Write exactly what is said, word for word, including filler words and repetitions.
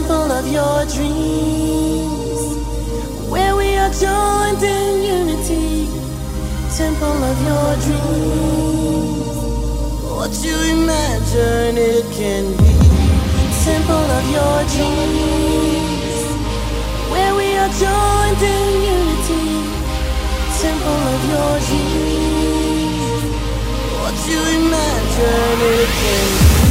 temple of your dreams, where we are joined in unity. Temple of your dreams, what you imagine it can be. Temple of your dreams, where we are joined in unity. Temple of your dreams, what you imagine it can be.